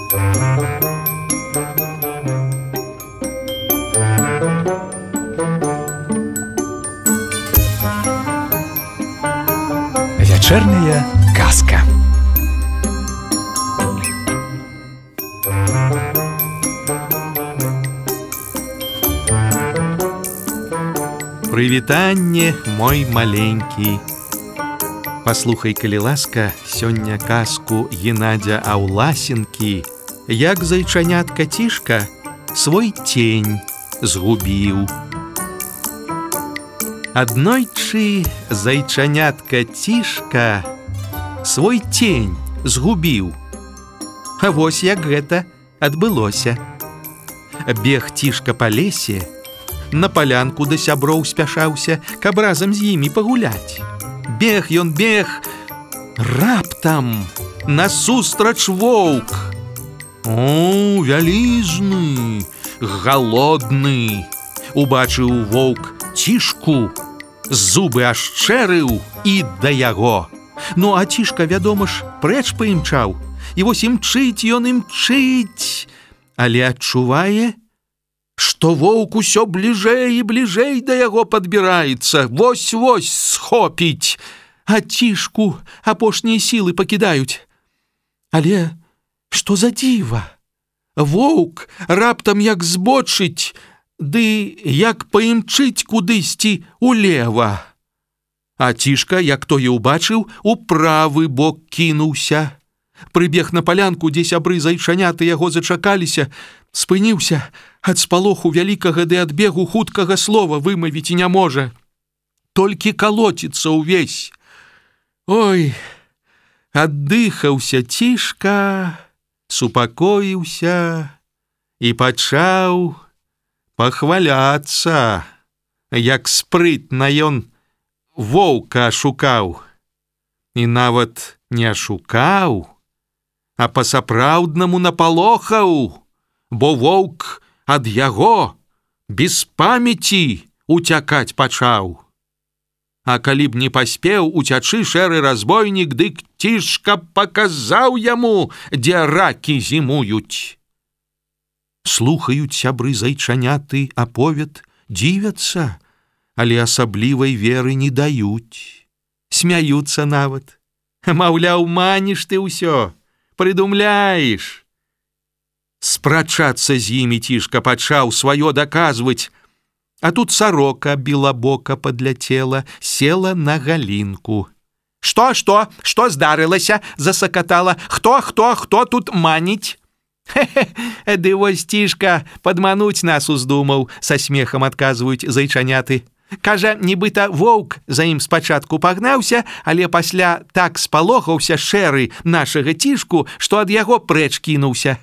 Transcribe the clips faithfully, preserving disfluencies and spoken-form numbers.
Вячэрняя казка. Прывітанне, мой маленькі. Паслухай, калі ласка, сёння казку Геннадзя Аўласенкі, як зайчанятка Цішка свой тень згубіў. Аднойчы зайчанятка Цішка свой тень згубіў. А вось як гэта адбылося. Бег Цішка па лесе, на палянку да сяброў спяшаўся, каб разам з імі пагуляць. Бег ён бег, раптам насустрач воўк. О, вялізны, галодны. Убачыў воўк Цішку, зубы ашчэрыў і да яго. Ну, а Цішка, вядома ж, прэч паімчаў. І вось імчыць ён імчыць, але адчувае, што воўк усё бліжэй і бліжэй да яго падбіраецца, вось-вось схопіць, а Цішку апошнія сілы пакідаюць. Але што за дзіва? Воўк раптам як збочыць, ды як паімчыць кудысьці улева. А Цішка, як тое ўбачыў, у правы бок кінуўся. Прыбег на палянку, дзе сябры зайчаняты яго зачакаліся, спыніўся, ад спалоху вялікага ды ад бегу хуткага слова вымавіць і не можа. Толькі калоціцца ўвесь. Ой, аддыхаўся Цішка, супакоіўся і пачаў пахваляцца, як спрытна ён воўка ашукаў. І нават не ашукаў, а па-сапраўднаму напалохаў, бо воўк ад яго без памяці уцякаць пачаў. А калі б не паспеў уцячы шэры разбойнік, дык Цішка паказаў яму, дзе ракі зімуюць. Слухаюць сябры зайчаняты аповед, дзівяцца, але асаблівай веры не даюць. Смяюцца нават. Маўляў, маніш ты ўсё, прыдумляеш. Спрачацца з імі Цішка пачаў, сваё даказваць. А тут сарока белабока падляцела, села на галінку. Што, што, што здарылася? Засакатала. Хто, хто, хто тут маніць? Хе-хе, ды вось Цішка падмануць нас уздумаў, са смехам адказваюць зайчаняты. Кажа, нібыта воўк за ім спачатку пагнаўся, але пасля так спалохаўся шэры нашага Цішку, што ад яго прэч кінуўся.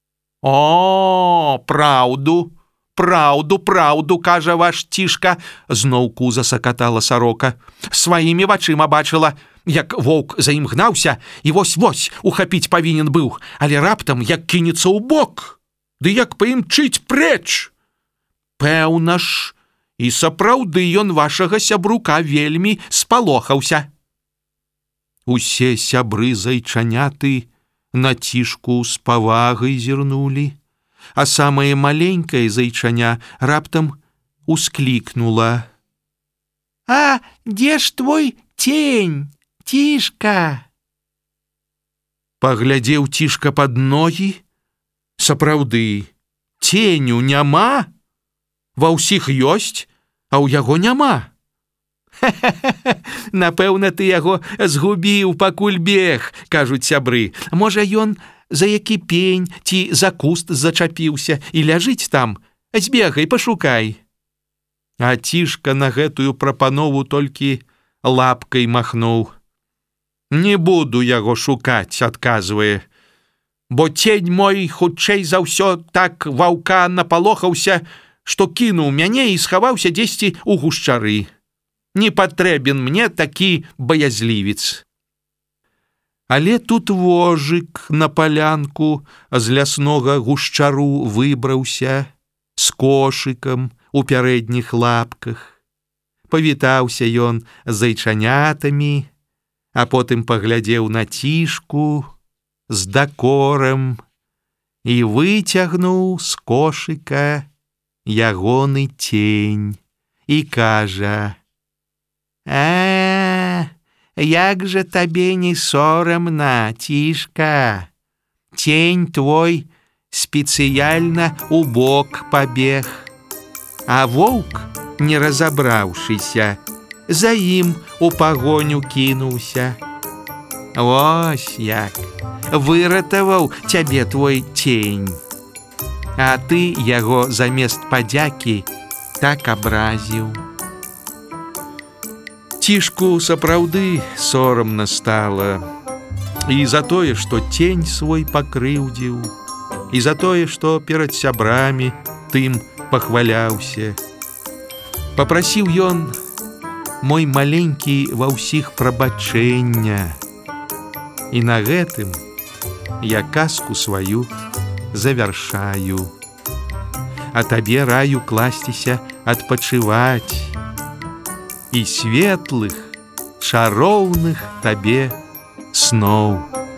О, праўду, праўду, праўду, кажа ваш Цішка, зноўку засакатала сарока. Сваімі вачыма бачыла, як воўк за ім гнаўся, і вось-вось ухапіць павінен быў, але раптам як кінецца ў бок, ды як паімчыць прэч. Пэўна ж, і сапраўды ён вашага сябрука вельмі спалохаўся. Усе сябры зайчаняты на Цішку з павагай зірнулі, а самае маленькае зайчаня раптам усклікнула. А дзе ж твой тень, Цішка? Паглядзеў Цішка пад ногі. Сапраўды, теню няма? Ва ўсіх ёсць, а ў яго няма. Ха-ха-ха, напэўна, ты яго згубіў, пакуль бег, кажуць сябры. Можа, ён за які пень ці за куст зачапіўся і ляжыць там. Збегай, пашукай. А Цішка на гэтую прапанову толькі лапкай махнуў. Не буду яго шукаць, адказвае, бо тень мой хутчэй за ўсё так ваўка напалохаўся, што кінуў мяне і схаваўся дзесьці ў гушчары. Не патрэбен мне такі баязлівец. Але тут вожык на палянку з ляснога гушчару выбраўся з кошыкам у пярэдніх лапках. Павітаўся ён з зайчанятамі, а потым паглядзеў на Цішку з дакорам і выцягнуў з кошыка ягоны цень і кажа: «А, як жа табе не сорамна, цішка? Цень твой спецыяльна ў бок пабег, а воўк, не разабраўшыся, за ім у пагоню кінуўся. Вось як выратаваў цябе твой цень, а ты яго замест падзякі так абразіў». Цішку сапраўды сорамна стала і за тое, што цень свой пакрыўдзіў, і за тое, што перад сябрамі тым пахваляўся. Папрасіў ён: «Мой маленькі, ва ўсіх прабачэння». І на гэтым я казку сваю завяршаю. А табе раю класціся адпачываць і светлых, чароўных табе сноў.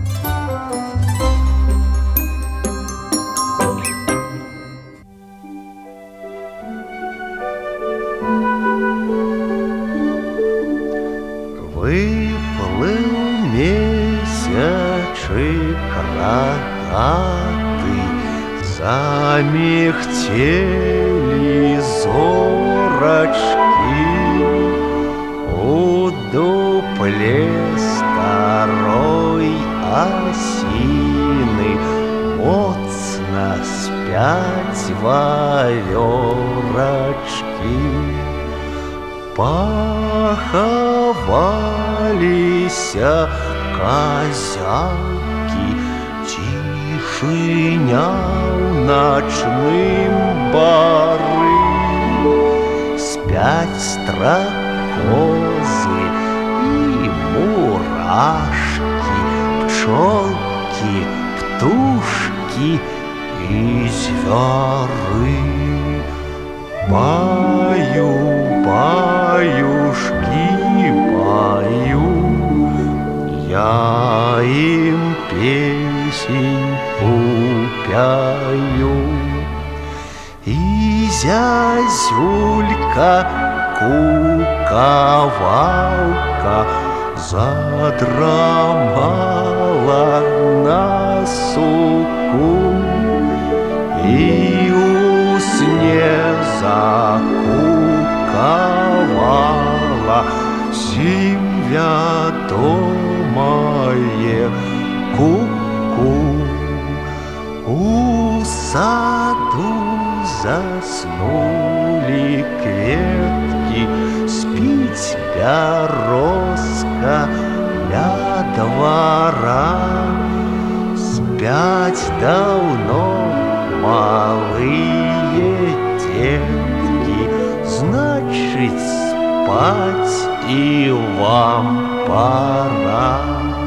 Выплыў месячык рагаты, замігцелі зорачкі, у дупле старой асіны моцна спяць вавёрачкі. Пахаваліся казякі, цішыня ў начным бары, спяць стракозы і мурашкі, пчолкі, птушкі і звяры. Баю, баюшкі, баю, я ім песеньку пяю. І зязюлька, кукавалка, задрамала на суку, і у сне закукавала сім вядомае ку-ку. У саду заснулі кветкі, спіць бярозка ля двара, спяць даўно малые детки, значит, спать и вам пора.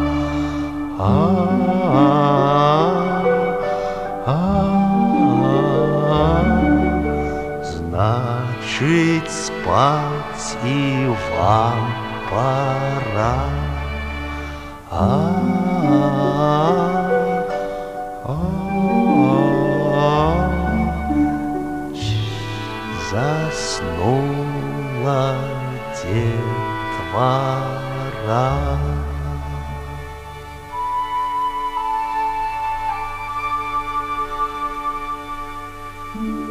А-а-а, значит, спать и вам пора. Заснула детвора.